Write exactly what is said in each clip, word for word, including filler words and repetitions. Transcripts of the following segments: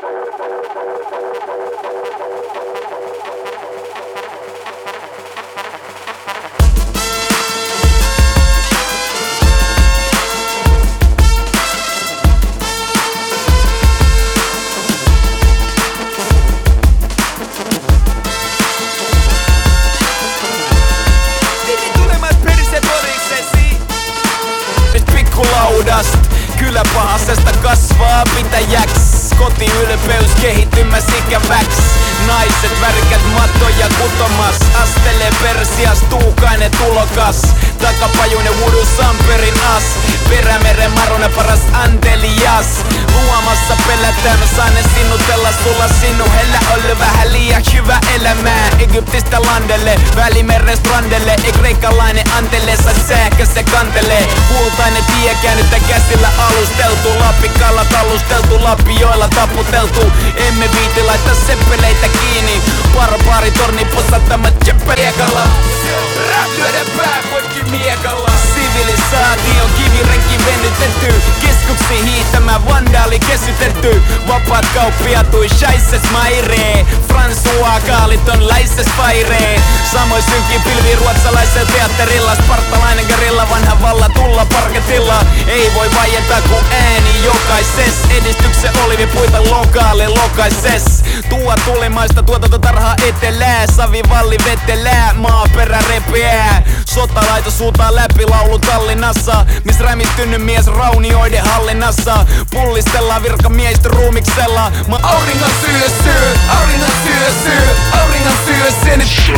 Kyläpahasesta kasvaa pitäjäks. Kotiylpeys kehittymäs ikäväks. Naiset värkät mattoja kutomas. Astelee persias tuukainen tulokas. Takapajuinen vudu samperin as. Perämeren marone paras antelias. Luomassa pelätään mä saan ne sinnutella. Sulla sinuhella ollut vähän liian hyvä elämää. Egyptistä landelle, Välimeren strandelle. Ei kreikkalainen antele, sai sähkö se kantelee. Kultainen tie käännyttä käsillä alusteltu. Lapikalla talusteltu, lapioilla taputeltu. Emme viiti laittaa seppeleitä kiinni. Barbaaritorni posattama tseppeliekalla. Rap lyödä pää poikki miekalla. Sivilisaation kivirenki venytetty. Keskuksi hiihtämä vandaali kesytetty. Vapaat kauppiatui scheisses mairee. François Kaaliton läisses fairee. Samoin synkin pilvi ruotsalaisella teatterilla. Spartalainen gerilla vanha valla tulla parketilla. Ei voi vaientaa ku ääni jokaises. Edistyksen olivipuita lokaali lokaises. Tuo tulimaista tuotantotarhaa etelää. Savivalli vetelää, maaperä repeää. Sotalaito suutaa läpi laulu Tallinnassa. Mis rämittynyt mies raunioiden hallinnassa. Pullistellaan virkamiehistä ruumiksella. Mä auringon syösyy, auringon syösyy, auringon syösyy.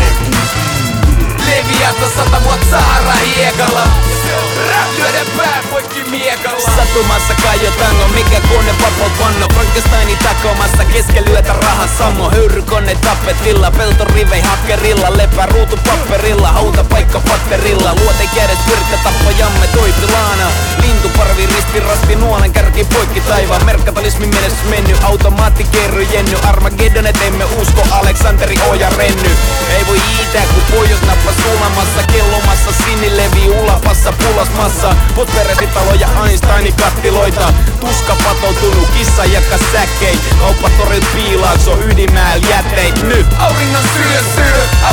Leviätä sata vuotta Sahara hiekalla. Rap lyödä pää poikki miekalla. Satumassa kajotango, mikä kone papot vanno. Frankensteini takomassa keskelyötä raha sammo. Höyrykone tapetilla, peltorivei hakkerilla. Lepä ruutu papperilla, hautapaikka patterilla. Luote kädes pyrkkä tappajamme toipilaana. Lintuparvi risti rasti nuolen kärki poikki taivaan. Merkatalismi menestys menny, automaattikerry jenny. Armageddonet emme usko, Aleksanteri Oja renny. Ei voi itä ku pohjoisnappa sulamassa. Kellomassa sinilevi ulapassa pulasmassa. Potperesitaloja Einsteinin kattiloita. Tuska patoutunut kissa jakka säkkei. Kauppatorit piilaakso ydinmäel jätteit nyt. Auringon syösyy,